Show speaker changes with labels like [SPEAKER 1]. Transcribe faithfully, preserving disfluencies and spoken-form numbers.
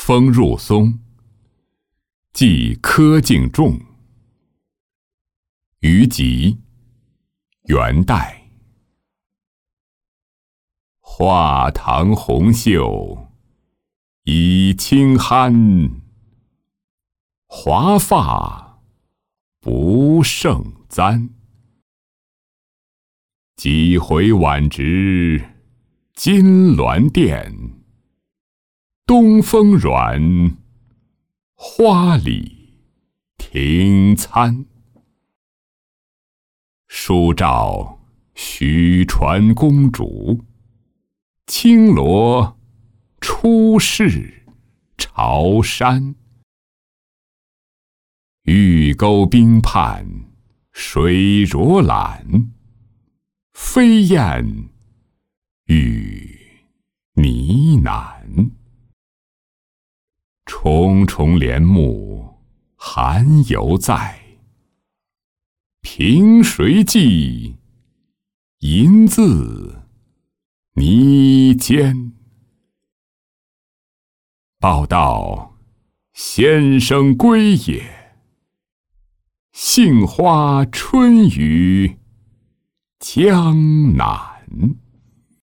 [SPEAKER 1] 风入松，即柯敬仲。虞吉，元代。画堂红袖倚清酣，华发不胜簪。几回晚值金銮殿，东风软，花里停餐。书照许传公主，轻罗出仕朝山。玉钩冰畔水若懒，飞燕与呢喃。重重帘幕寒犹在，凭谁记？银字泥间。报道先生归也，杏花春雨江南。